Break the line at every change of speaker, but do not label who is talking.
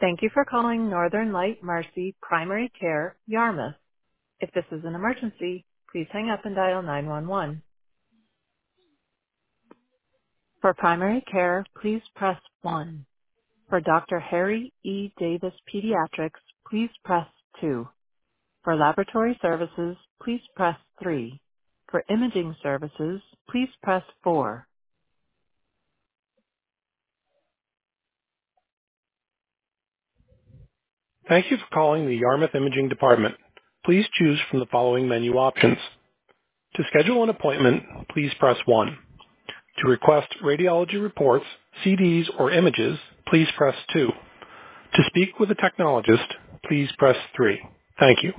Thank you for calling Northern Light Mercy Primary Care, Yarmouth. If this is an emergency, please hang up and dial 911. For primary care, please press 1. For Dr. Harry E. Davis Pediatrics, please press 2. For laboratory services, please press 3. For imaging services, please press 4. Thank you for calling the Yarmouth Imaging Department. Please choose from the following menu options. To schedule an appointment, please press 1. To request radiology reports, CDs, or images, please press 2. To speak with a technologist, please press 3. Thank you.